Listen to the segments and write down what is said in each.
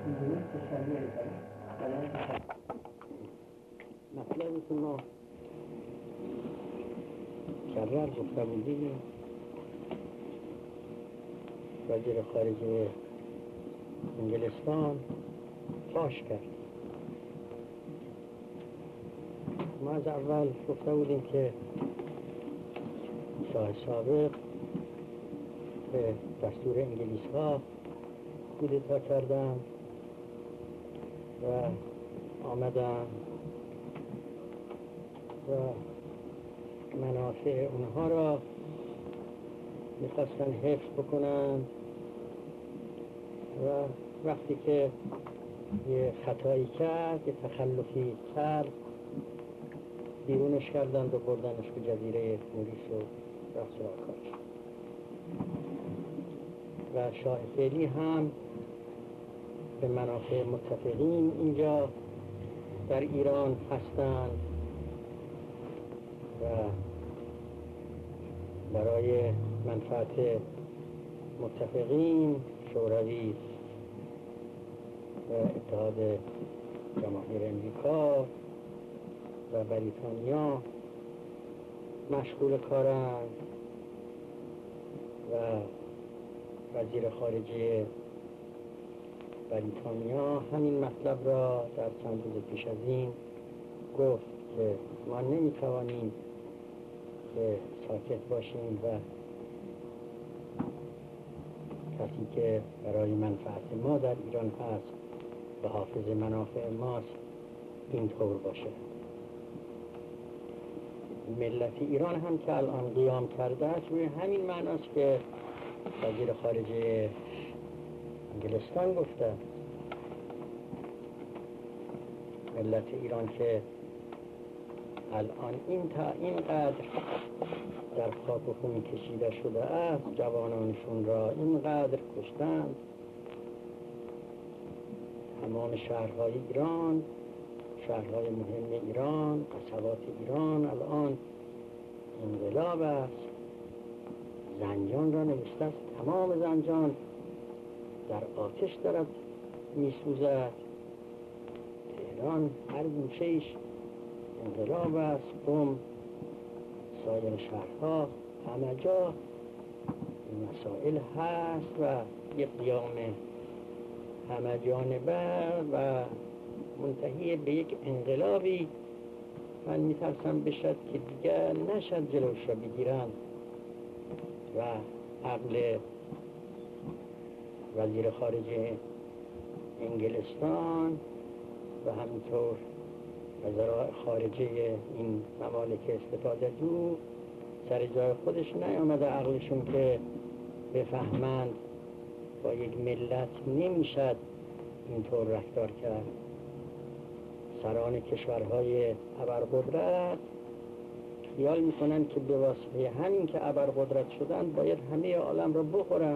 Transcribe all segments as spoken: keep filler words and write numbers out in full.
مطلبی که ما کرر گفته بودیم وزیر خارجه انگلستان فاش کرد. ما از اول گفته بودیم که شاه سابق به دستور انگلیس ها کودتا کردن و آمدن و منافع اونها را میخواستن حفظ بکنن و وقتی که یه خطایی کرد، یه تخلفی کرد، بیرونش کردن و بردنش به جزیره موریس و رفت سراغ کارش. و شاه فعلی هم به منافع متفقین اینجا در ایران هستند و برای منفعت متفقین شوروی و اتحاد جماهیر امریکا و بریتانیا مشغول کارند و وزیر خارجه بریتانیا همین مطلب را در چند روز پیش از این گفت که ما نمیتوانیم که ساکت باشیم و کسی که برای منفعت ما در ایران هست و حافظ منافع ماست اینطور باشه. ملت ایران هم که الان قیام کرده است روی همین معناست که وزیر خارجه انگلستان گفته. ملت ایران که الان این تا اینقدر در خاک و خون کشیده شده است، جوانانشون را اینقدر کشتند، تمام شهرهای ایران، شهرهای مهم ایران، قصبات ایران الان انقلاب است. زنجان را نوشته است، تمام زنجان در آتش دارد میسوزد. تهران هر گوشه‌ایش انقلاب است. قم، سایر شهرها، همه جا این مسائل هست و یک قیام همه جانبه و منتهی به یک انقلابی من میترسم بشد که دیگر نشد جلوش را بگیرن و عقل وزیر خارجه انگلستان و همینطور وزرای خارجه این ممالک استفاده جو سر جای خودش نیامده عقلشون که بفهمند با یک ملت نمیشد اینطور رفتار کرد. سران کشورهای ابرقدرت خیال میکنن که به واسطه همین که ابرقدرت شدن باید همه عالم را بخورن.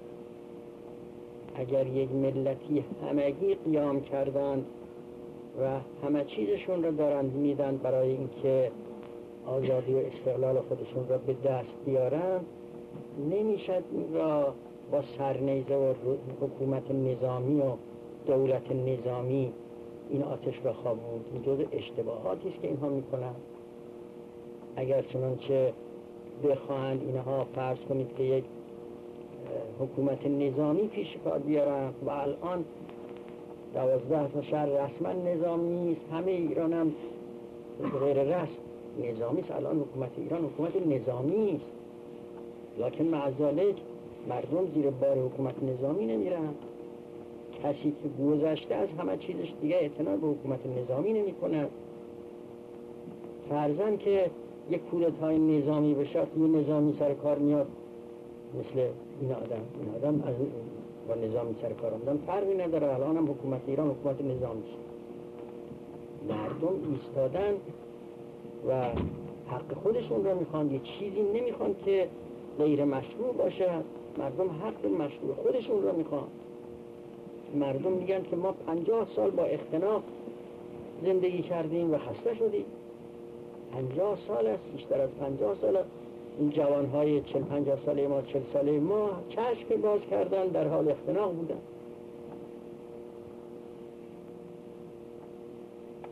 اگر یک ملتی همگی قیام کردند و همه چیزشون را دارند میدن برای اینکه آزادی و استقلال خودشون را به دست بیارن، نمیشد این را با سرنیزه و حکومت نظامی و دولت نظامی این آتش را خوابوند. این جزء اشتباهاتی است که اینها میکنن. اگر چنانچه بخواهند اینها فرض کنید که یک حکومت نظامی پیش کار بیارن و الان دوازده تا شهر رسما نظامی است، همه ایران هم غیر رسم نظامی است. الان حکومت ایران حکومت نظامی است، لکن مع ذلک مردم زیر بار حکومت نظامی نمیرن. کسی که گذشته از همه چیزش دیگه اعتنا به حکومت نظامی نمی کند. فرضاً که یک کودتای نظامی بشه، یه نظامی سر کار میاد مثل این آدم این آدم از با نظامی سر کار آمدن فرقی نداره. الان هم حکومت ایران حکومت نظامی است. مردم ایستادن و حق خودشون را میخوان، یه چیزی نمیخوان که غیر مشروع باشه. مردم حق مشروع خودشون را میخوان. مردم میگن که ما پنجاه سال با اختناق زندگی کردیم و خسته شدیم. پنجاه سال است، بیشتر از پنجاه سال است. این جوانهای چل پنجاه ساله ما، چل ساله ما چشم باز کردن، در حال اختناق بودن.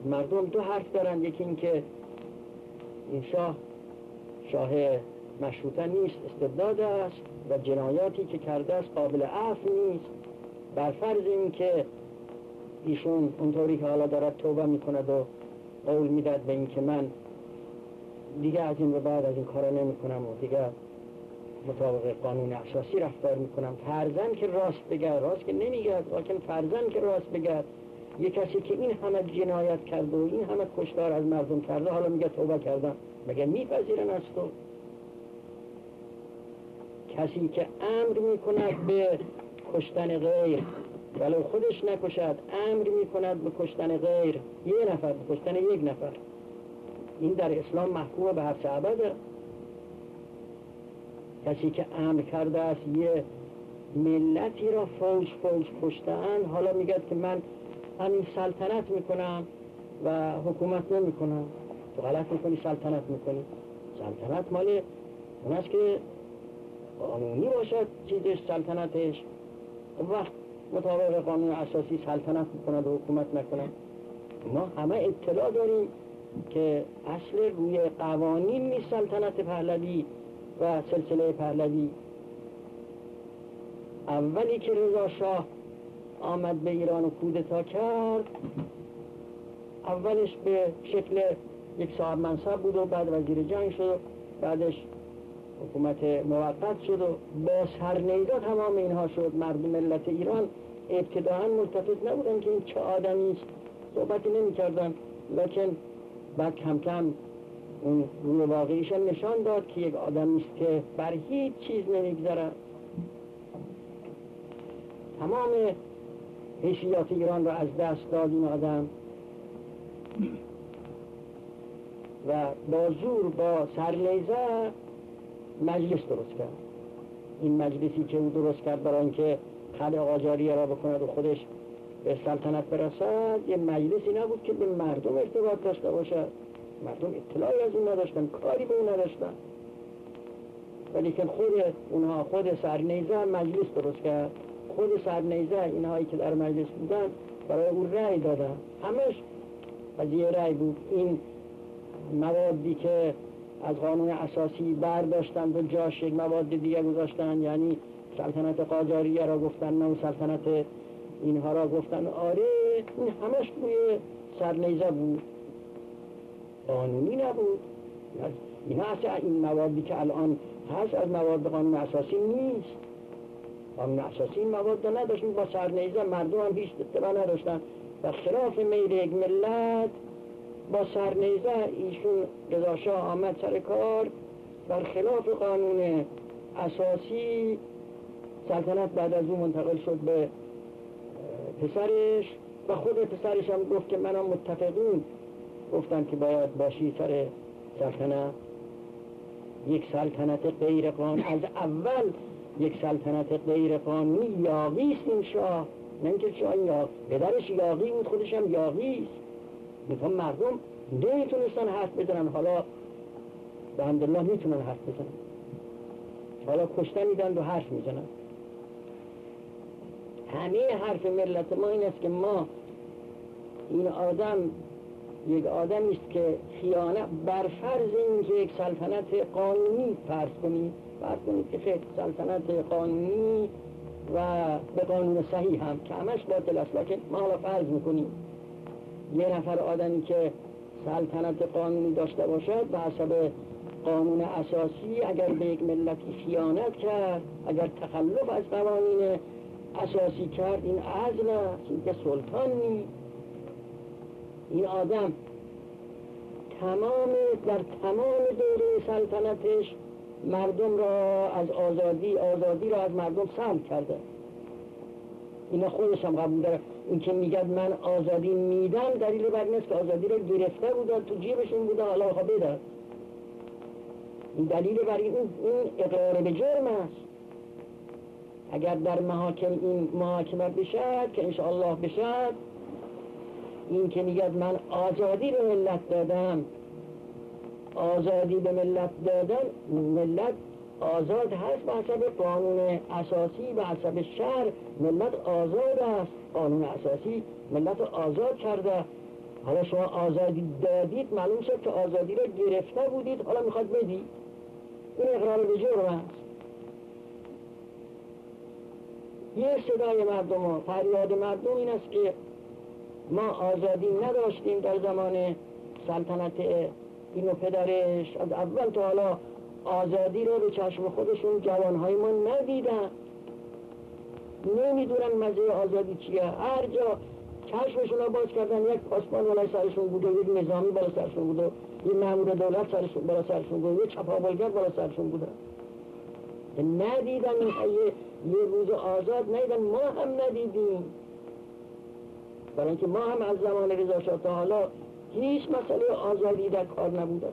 مردم دو حرف دارن، یکی این که این شاه شاه مشروطه نیست، استبداد است و جنایاتی که کرده است قابل عفو نیست. بر فرض این که ایشون اونطوری که حالا دارد توبه میکند و قول میداد به این که من دیگه از این به بعد از این کارا نمی کنم و دیگه مطابق قانون اساسی رفتار میکنم، فرضاً که راست بگه، راست که نمیگه، لیکن فرضاً که راست بگه، یه کسی که این همه جنایت کرده و این همه کشتار از مردم کرده حالا میگه توبه کردم، مگه میپذیرن از تو؟ کسی که امر میکند به کشتن غیر ولو خودش نکشد، امر میکند به کشتن غیر، یه نفر به کشتن یک نفر، این در اسلام محکوم به حبس ابده. کسی که امر کرده است یه ملتی را فوج فوج کشتن، حالا میگه که من همین سلطنت میکنم و حکومت نمیکنم. تو غلط میکنی، سلطنت میکنی. سلطنت مال اون است که قانونی باشد چیزش، سلطنتش اون وقت مطابق قانون اساسی سلطنت میکند و حکومت نکنند. ما همه اطلاع داریم که اصل روی قوانین نیست سلطنت پهلوی و سلسله پهلوی. اولی که رضا شاه آمد به ایران و کودتا کرد، اولش به شکل یک صاحب منصب بود و بعد وزیر جنگ شد، بعدش حکومت موقت شد و با سرنیزه تمام اینها شد. مردم ملت ایران ابتداعا ملتفت نبودن که این چه آدمی است، صحبتی نمی کردن، لیکن بعد کم کم اون روی واقعیشان نشان داد که یک آدمی است که بر هیچ چیز نمیگذره. تمام حیثیات ایران را از دست داد این آدم و با زور، با سرنیزه مجلس درست کرد. این مجلسی که او درست کرد برای اینکه خلع قاجاریه را بکند و خودش به سلطنت برسد، یه مجلسی نبود که به مردم ارتباط داشته باشد. مردم اطلاعی از این نداشتن، کاری به اون نداشتن، ولی که خود اونها، خود سرنیزه مجلس درست کرد. خود سرنیزه اینهایی که در مجلس بودن برای اون رأی دادن، همش قضیه رأی بود. این موادی که از قانون اساسی برداشتند و جاش یک مواد دیگه گذاشتن، یعنی سلطنت قاجاریه را گفتن نه، سلطنت اینها را گفتن آره، این همش توی سرنیزه بود، قانونی نبود. این اصلا این موادی که الان هست از مواد قانون اساسی نیست. قانون اساسی این مواد نداشت، با سرنیزه مردم هم هیچ اطلاع نداشتن و خلاف میل یک ملت با سرنیزه ایشون رضا شاه آمد سر کار، بر خلاف قانون اساسی سلطنت بعد از اون منتقل شد به پسرش و خود پسرش هم گفت که منم متفقون گفتن که باید باشی سر سلطنت. یک سلطنت غیر قانونی، از اول یک سلطنت غیر قانونی، یاغی است این شاه، نه اینکه شاه یاغی، پدرش یاغی بود، خودش هم یاغی است. میتون مردم نمیتونستن حرف بزنن، حالا به حمدالله میتونن حرف بزنن، حالا کشته میدن و حرف میزنن. همه حرف ملت ما این است که ما این آدم یک آدمی است که خیانت، بر فرض این که یک سلطنت قانونی فرض کنید، فرض کنید که خیلی سلطنت قانونی و به قانون صحیح هم که همش باطل است، لیکن ما حالا فرض میکنیم یه نفر آدمی که سلطنت قانونی داشته باشد به حسب قانون اساسی اگر به یک ملتی خیانت کرد، اگر تخلف از قوانین اساسی کرد، این عزل است، این که سلطان نیست. این آدم تمام در تمام دوره سلطنتش مردم را از آزادی آزادی را از مردم سلب کرده. اینا خودش هم قبول داره. این که میگه من آزادی میدم دلیل بر این است که آزادی را گرفته بودن، تو جیبشون بوده، حالا خواهد بده. این دلیل بر این این اقرار به جرم است. اگر در محاکم این محاکمه بشد که انشاءالله بشد، این که میگه من آزادی به ملت دادم، آزادی به ملت دادن، ملت آزاد هست به حسب قانون اساسی، به حسب شرع ملت آزاد است. قانون اساسی ملت آزاد کرده، حالا شما آزادی دادید، معلوم شد که آزادی را گرفته بودید، حالا میخواد بدید. این اقرار به جرم است. یه صدای مردم و فریاد مردم این است که ما آزادی نداشتیم در زمان سلطنت این و پدرش، از اول تا حالا آزادی رو به چشم خودشون جوانهای ما ندیدن، نمیدونن مزه آزادی چیه. هر جا چشمشون رو باز کردن یک پاسبان بالای سرشون بود و یک نظامی بالا سرشون بود و یک مأمور دولت سرشون بالا سرشون بود و یک چپاولگر بالا سرشون بود. ندیدن یه, یه روز آزاد ندیدن، ما هم ندیدیم. برای اینکه ما هم از زمان رضا شاه تا حالا هیچ مسئله آزادی در کار نبوده.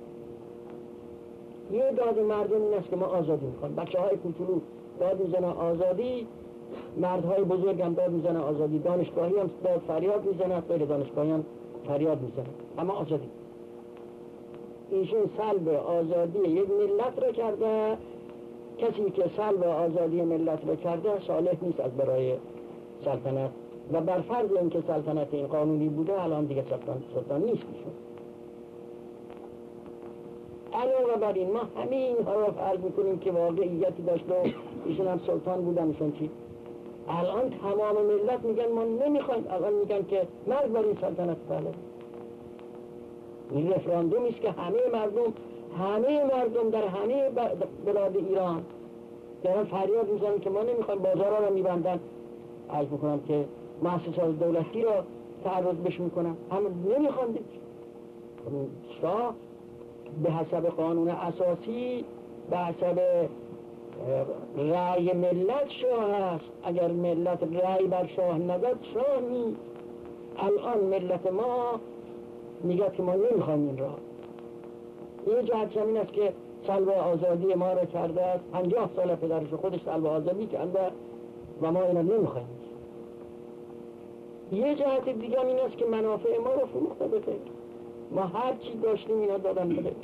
یه داد مردم این است که ما آزادی میخوان. بچه های کوچولو داد میزنه آزادی، مردهای بزرگ هم داد میزنه آزادی، دانشگاهی هم داد فریاد میزنه، غیر دانشگاهی هم فریاد میزنه، اما آزادی. ایشون سلب آزادی یک ملت را کرده. کسی که سلب آزادی ملت را کرده صالح نیست از برای سلطنت، و بر فرض اینکه سلطنت این قانونی بوده الان دیگه سلطان سلطان نیست ایشون. علاوه بر این ما همه اینها را فرض میکنیم که واقعیتی داشت و ایشون هم سلطان بودن. ایشون چی؟ الان تمام ملت میگن ما نمیخوایم، الان میگن که مرد بر این سلطنت بله. این رفراندومی است که همه مردم همه مردم در همه بلاد ایران دارن فریاد میزنن که ما نمیخوایم، بازارها را میبندن، عرض میکنم که مؤسسات دولتی را تعرض بش میکنن، هم نمیخوان. شاه به حسب قانون اساسی به حسب رأی ملت شاه است. اگر ملت رأی بر شاه نداد شاه نیست. الان ملت ما میگه که ما نمیخوایم این را. این جهت همین است که سلب آزادی ما را کرده است. پنجاه سال پدرش خودش سلب آزادی کرده و ما اینا نمیخوایم. یه جهت دیگه این است که منافع ما رو فروخته بده. ما هر چی داشتیم اینا دادن بده.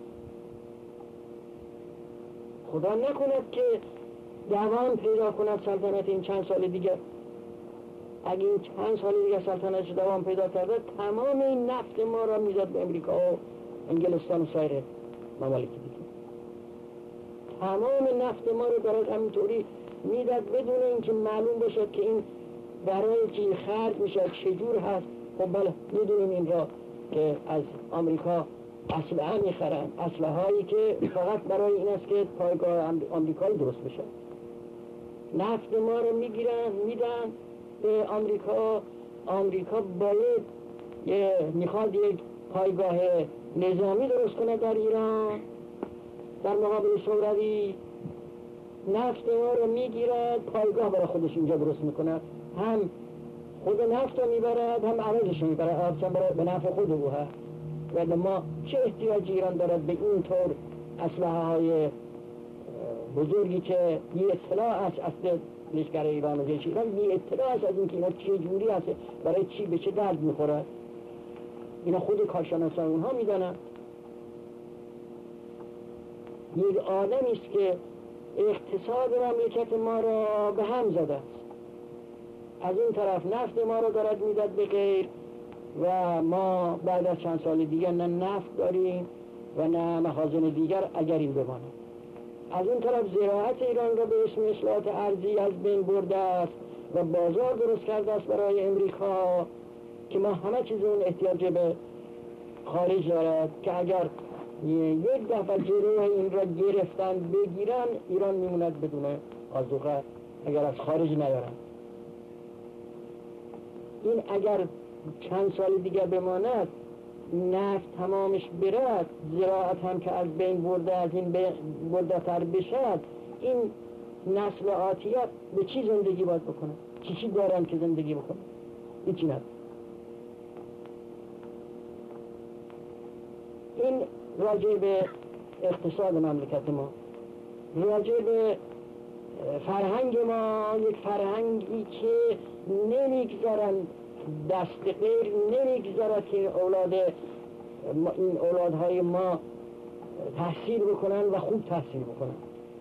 خدا نکند که دوام پیدا کند سلطنت این چند سال دیگه. اگه این چند سال دیگه سلطنتش دوام پیدا کرده، تمام این نفت ما را میزد به امریکا و انگلستان و سایر ممالک دیگه. تمام نفت ما رو دارد همینطوری میداد بدون اینکه معلوم باشد که این برای چی خرج میشه، چجور هست. خب بله میدونیم این را که از آمریکا اسلحه میخرن، اسلحه هایی که فقط برای این است که پایگاه آمریکایی درست بشه. نفت ما رو میگیرن میدن به آمریکا. آمریکا باید میخواد یک پایگاه نظامی درست کنه در ایران در مقابل شوروی. نفت ما رو میگیرد، پایگاه برای خودش اینجا درست میکنه، هم خود نفت رو میبرد هم عوضش رو میبرد، آبچن برای به نفع خود او هست. و ما چه احتیاج ایران دارد به این طور اسلحه های بزرگی که بی اطلاع است از لشکر ایران و جیش ایران، بی اطلاع است از اینکه اینا چه جوری هست، برای چی به چه درد میخورد. اینا خود کارشناسان اونها میدانند. یک آدمی است که اقتصاد مملکت ما را به هم زده است. از این طرف نفت ما را دارد میداد به غیر و ما بعد از چند سال دیگر نه نفت داریم و نه مخازن دیگر اگر این بماند. از اون طرف زراعت ایران را به اسم اصلاحات ارضی از بین برده است و بازار درست کرده است برای امریکا که ما همه چیز اون احتیاج به خارج دارد که اگر یک دفعه جلوی این را گرفتن بگیرن ایران میموند بدون آذوقه اگر از خارج نیارن. این اگر چند سال دیگر بماند، نفت تمامش برد، زراعت هم که از بین برده از این برده تر بشد، این نسل آتیه به چی زندگی باید بکنه؟ چی چی دارن که زندگی بکنه؟ هیچی نداره. این راجع به اقتصاد مملکت ما. راجع به فرهنگ ما، یک فرهنگی که نمیگذارن دست غیر، نمیگذارد که اولاد این اولادهای ما تحصیل بکنن و خوب تحصیل بکنن.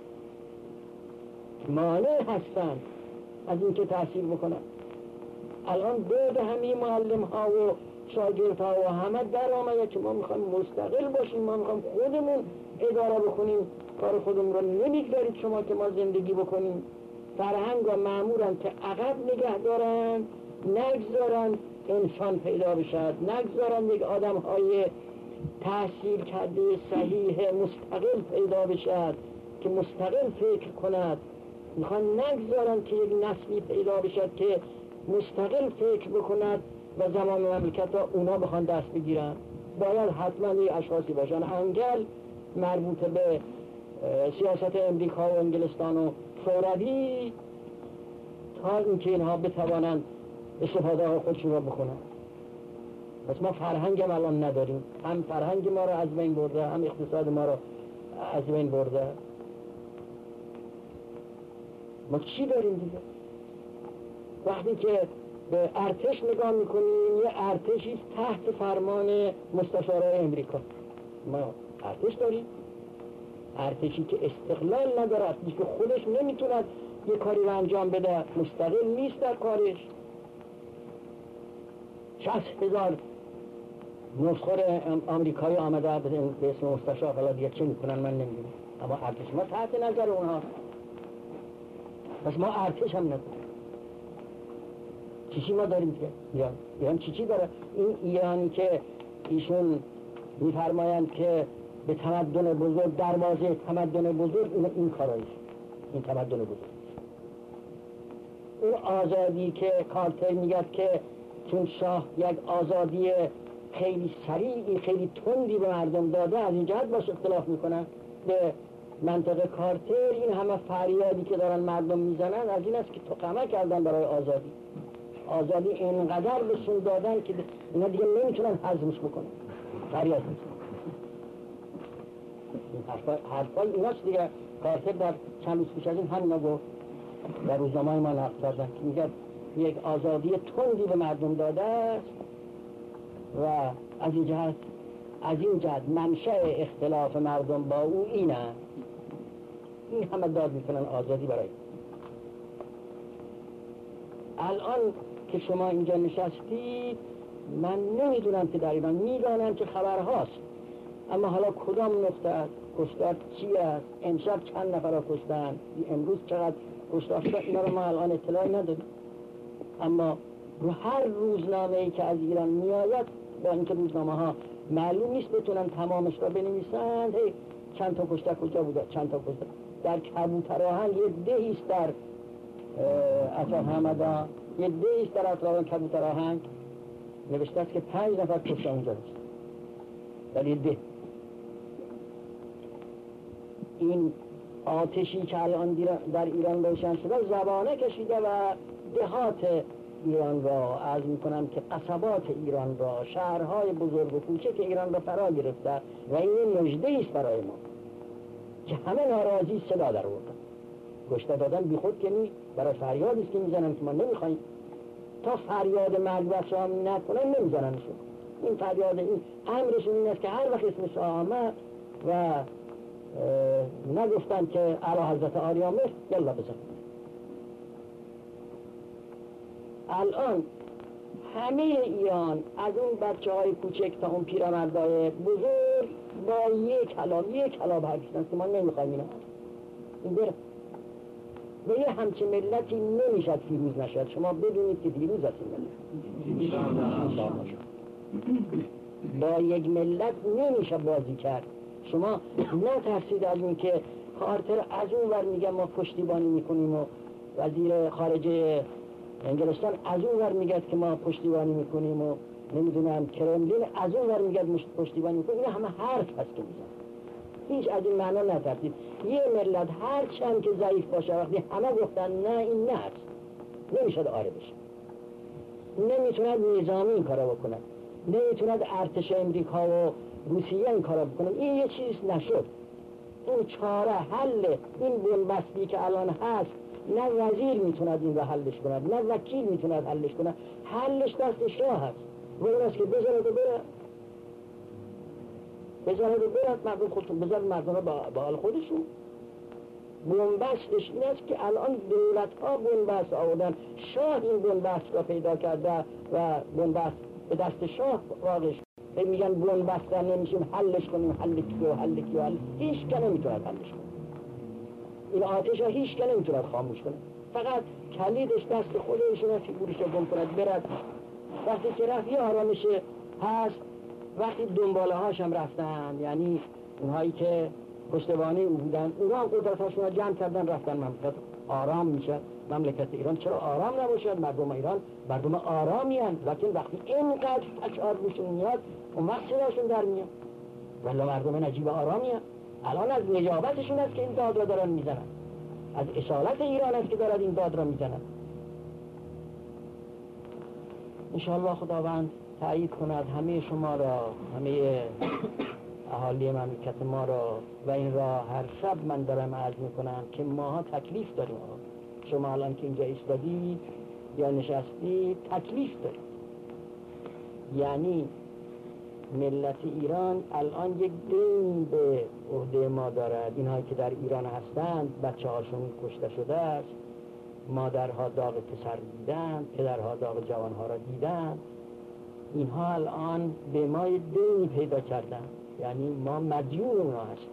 مانع هستن از اینکه تحصیل بکنن. الان بعد همه معلم ها و شاگردها و همه در آمده که ما میخوایم مستقل باشیم، ما میخوایم خودمون اداره بکنیم، کار خودمون رو نمیگذارید شما که ما زندگی بکنیم. فرهنگ و مأمورن که عقب نگه دارن، نگذارن انسان پیدا بشد، نگذارن یک آدم های تحصیل کرده صحیح مستقل پیدا بشد که مستقل فکر کند. میخوان نگذارن که یک نسلی پیدا بشد که مستقل فکر بکند و زمان مملکت ها اونا بخوان دست بگیرن. باید حتما یک اشخاصی باشن. انگل مربوط به سیاست امریکا و انگلستان و شوروی تا اینکه اینها بتوانند استفاده های خودشون را بکنن. پس ما فرهنگ هم الان نداریم، هم فرهنگ ما را از بین برده، هم اقتصاد ما را از بین برده. ما چی داریم دیگه؟ وقتی که به ارتش نگاه میکنیم، یه ارتشی تحت فرمان مستشارای امریکا. ما ارتش داریم، ارتشی که استقلال نداره، ارتشی که خودش نمیتوند یه کاری رو انجام بده، مستقل نیست در کارش. شصت هزار نسخور آمریکایی آمده به اسم مستشار، حالا دیگه چه میکنن من نمیدونم، اما ارتش ما تحت نظر اونها. پس ما ارتش هم نداریم. چیچی ما داریم که ایران ایران چیچی داره. این ایرانی که ایشون میفرمایند که به تمدن بزرگ، دروازه تمدن بزرگ، این این کارایش، این تمدن بزرگ. اون آزادی که کارتر میگه که چون شاه یک آزادی خیلی سریعی، خیلی تندی به مردم داده، از این جهت باش اختلاف میکنن. به منطقه کارتر این همه فریادی که دارن مردم میزنن از این است که تو قمه کردن برای آزادی. آزادی اینقدر بهشون دادن که اینا دیگه نمیتونن هضمش بکنن، فریاد میزنن. حرفای ایناست دیگه. کارتر در چند روز پیش از این هم نگفت، در روزنامه ما نقل کردن که میگه یک آزادی تندی به مردم داده است و از این جهت از این جهت منشأ اختلاف مردم با او اینه. این همه داد میکنن آزادی برای. الان که شما اینجا نشستید، من نمیدونم که در ایران، میدانم که خبرهاست، اما حالا کدام نقطه است، کشتار چی است، امشب چند نفر را کشتن، امروز چقدر کشتار شد، اینا رو ما الان اطلاعی نداریم. اما رو هر روزنامه ای که از ایران میآید، با اینکه روزنامه ها معلوم نیست بتونن تمامش را بنویسند، هی چند تا کشته کجا بوده، چند تا کشته در کبوتراهنگ، یه دهیست در اطراف همدان، یه دهیست در اطراف کبوتراهنگ نوشته است که پنج نفر کشته اونجا هست در یه ده. این آتشی که الان در ایران روشن شده زبانه کشیده و دهات ایران را، عرض میکنم که قصبات ایران را، شهرهای بزرگ و کوچک ایران را فرا گرفته و این مژده است برای ما که همه ناراضی صدا در آوردن. کشته دادن بی خود که نی، برای فریادی است که میزنن که ما نمیخوایم. تا فریاد مرگ و شاه نکنن نمیزننشون. این فریاد، این امرشون این است که هر وقت اسم شاه آمد و نگفتن که اعلی حضرت آریامر، یلا بزن. الان همه ایران، از اون بچه های کوچک تا اون پیرمردای بزرگ، با یک کلام یک کلام حرفیستن که ما نمیخوایم اینا. این بره به یه همچه ملتی نمیشد فیروز نشد. شما بدونید که دیروز هست این ملت با یک ملت نمیشه بازی کرد. شما نترسید از این که کارتر از اون ور میگه ما پشتیبانی میکنیم و وزیر خارجه انگلستان از اون ور میگه که ما پشتیبانی میکنیم و نمیدونم کرملین از اون ور میگه پشتیبانی میکنیم. این همه حرف هست که میزن. هیچ از این معنا نترسید. یه ملت هر چند که ضعیف باشه، وقتی همه گفتن نه این نه هست، نمیشد آره بشه، نمیتوند نظامی این کارا بکنن، نمیتوند ارتش امریکا و روسیه این کارا بکنن. این یه چیز نشد. این چاره حل این بنبستی که الان هست، نه وزیر میتوند این رو حلش کند، نه وکیل میتوند حلش کند. حلش دست شاه هست و اون است که بذارد و بره، بذارد و برد مردم خودشون، بذارد مردم رو با حال خودشون. بنبستش این است که الان دولت ها بنبست آوردن، شاه این بنبست را پیدا کرده و بنبست به دست شاه واقعش به میگن بون بستن نمیشیم حلش کنیم، حل کیو حل کیو حل هیچ که نمیتونه حلش کنه. این آتش ها هیچ که نمیتونه خاموش کنه، فقط کلیدش دست خودشونه، فیگورش رو گم کند برد. وقتی که رفت یه آرامشه هست. وقتی دنباله هاش هم رفتن، یعنی اونهایی که پشتوانه او بودن، اونا هم قدرتاشون رو جمع کردن رفتن، مملکت آرام میشه. مملکت ایران چرا آرام نباشد؟ مردم ایران مردم آرامی هستند، لیکن وقتی اینقدر اشعار روشون میاد اون وقت صداشون در میاد. ولی مردم نجیب آرامی هستند. الان از نجابتشون است که این داد را دارن میزنن، از اصالت ایران است که دارد این داد را میزنن. انشاءالله خداوند تأیید کند همه شما را، همه اهالی مملکت ما را. و این را هر شب من دارم عرض میکنم که ماها تکلیف داریم. شما الان که اینجا ایستادید یا نشستید تکلیف دارید. یعنی ملت ایران الان یک دین به عهده ما دارد. اینهایی که در ایران هستند بچه هاشون کشته شده است، مادرها داغ پسر دیدن، پدرها داغ جوانها را دیدن. اینها الان به ما دینی پیدا کردن، یعنی ما مدیون اونها هستیم.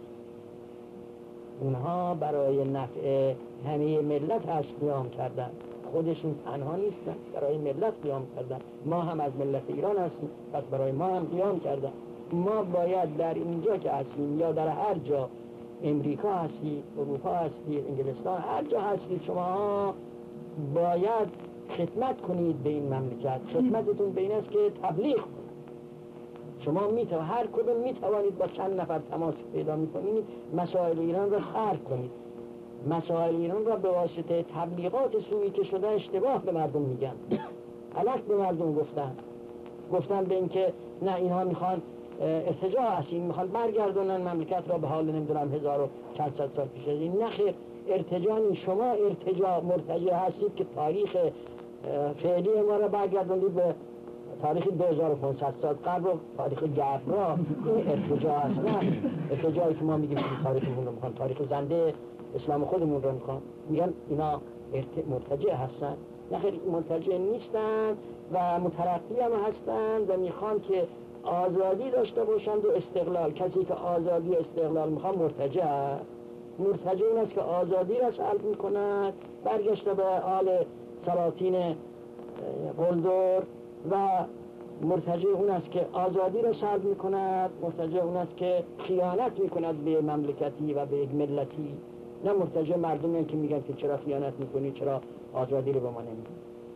اونها برای نفع همه ملت هست قیام کردن، خودشون تنها نیستن، برای ملت قیام کردن. ما هم از ملت ایران هستیم، پس برای ما هم قیام کردن. ما باید در اینجا که هستیم یا در هر جا، امریکا هستید، اروپا هستید، انگلستان، هر جا هستید، شما باید خدمت کنید به این مملکت. خدمتتون به این است که تبلیغ کنید. شما میتوانید، هر کدوم میتوانید با چند نفر تماس پیدا میکنید، مسائل ایران را خرق کنید. مسائل ایران را به واسطه تبلیغات سویی که شده اشتباه به مردم میگن، غلط به مردم گفتن. گفتن به این که نه اینها میخوان ارتجاع هستیم، میخوان برگردونن مملکت را به حال نمیدونم هزار و چند صد سال پیش از این. نخیر، ارتجاع نیست. شما ارتجاع مرتجع هستید که تاریخ فعلی ما را برگردونید به تاریخ دو هزار و پانصد سال قبل و تاریخ جبرا. این ارتجاع هست. نه ارتجاعی که ما میگیم تاریخمون رو میخوان، تاریخ زنده اسلام خودمون رو میخوان. میگن اینا مرتجع هستن. نخیر، مرتجع نیستن و مترقی هم هستن و میخوان که آزادی داشته باشند و استقلال. کسی که آزادی و استقلال میخوان مرتجع هست. مرتجع این است که آزادی را سلب میکند، برگشته به آل سلاطین قلدر، و مرتجع اون است که آزادی را سلب میکند. مرتجع اون است که خیانت میکند به مملکتی و به یک ملتی. نه مرتجع مردمی که میگن که چرا خیانت میکنی، چرا آزادی رو به ما نمیدی.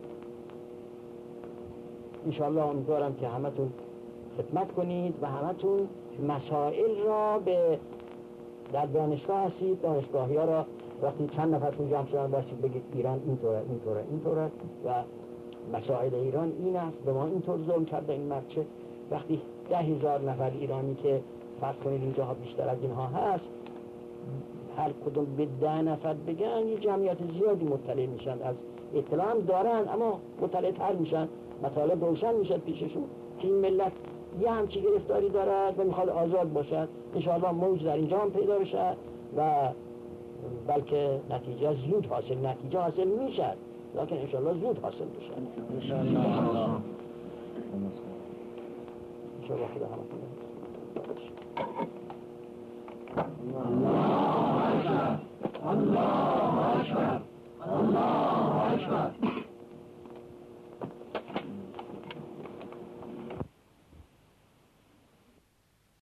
انشاءالله امیدوارم که همتون خدمت کنید و همتون مسائل را به در دانشگاه هستید، دانشگاهی ها را وقتی چند نفرتون جمع شدن باشید بگید ایران اینطوره اینطوره اینطوره و مسائل ایران این است، به ما اینطور ظلم کرده این مرچه. وقتی ده هزار نفر ایرانی که فرض کنید اینجاها بیشتر از اینها هست، هر کدوم به ده نفر بگن یه جمعیت زیادی مطلع میشن، از اطلاع هم دارن اما مطلع تر میشن، مطالب روشن میشد پیششون که این ملت یه همچی گرفتاری دارد و میخواد آزاد باشد. انشاءالله موج در اینجا هم پیدا بشد و بلکه نتیجه زود حاصل نتیجه حاصل میشد، لیکن انشاءالله زود حاصل بشد. انشاءالله. انشاءالله خدا همتون